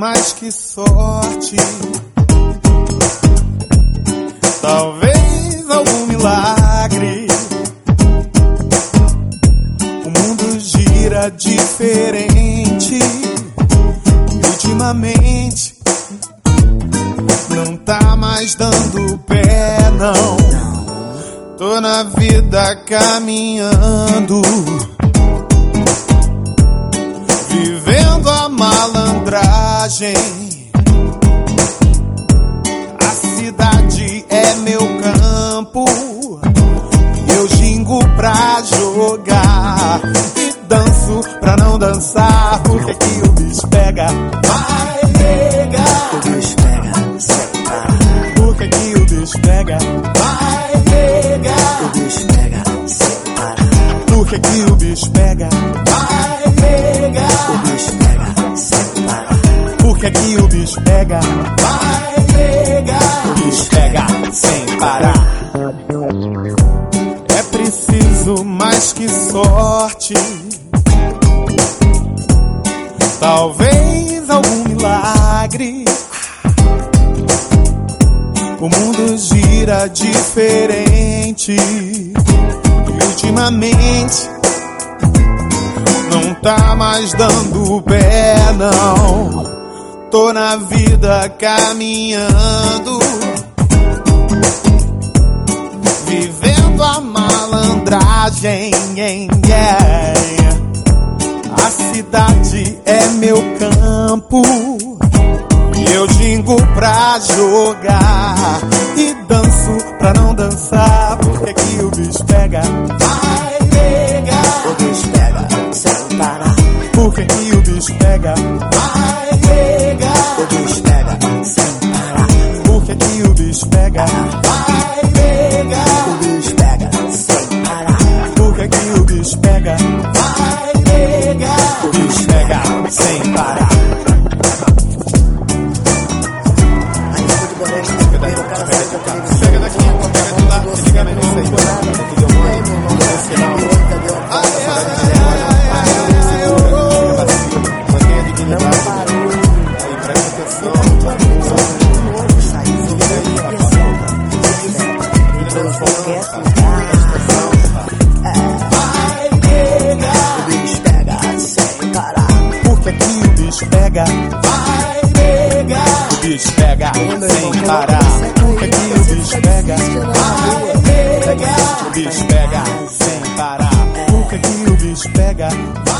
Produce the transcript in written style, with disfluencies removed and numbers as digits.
mais que sorte, talvez algum milagre. O mundo gira diferente ultimamente, não tá mais dando pé, não. Tô na vida caminhando, vivendo a malandragem. A cidade é meu campo, eu gingo pra jogar e danço pra não dançar. Porque que o bicho pega, vai pegar. O bicho pega, sem parar. Porque que o bicho pega, vai pegar. O bicho pega, sem parar. Porque que o bicho pega, vai pegar. O bicho pega, sem parar. Porque que o bicho pega, vai pegar. O bicho pega sem parar. É preciso mais que sorte, talvez algum milagre. O mundo gira diferente e ultimamente não tá mais dando pé, não. Tô na vida caminhando, vivendo a malandragem, yeah. A cidade é meu campo, eu gingo pra jogar e danço pra não dançar. Porque que o bicho pega, vai pegar. O bicho pega, sem parar. Porque que o bicho pega, vai pegar. O bicho pega, sem parar. Porque que o bicho pega, vai pegar. O bicho pega, sem parar. Porque que o bicho pega, vai pegar. O bicho pega sem parar. Pega daqui, pega de lá, se liga no sei. Mantenha dignidade. Aí presta atenção. Vai pegar. O bicho pega, sem parar. Porque que o bicho pega, vai pegar. O bicho pega sem parar. Porque que o bicho pega, vai pegar. O bicho pega sem parar. Porque que o bicho pega,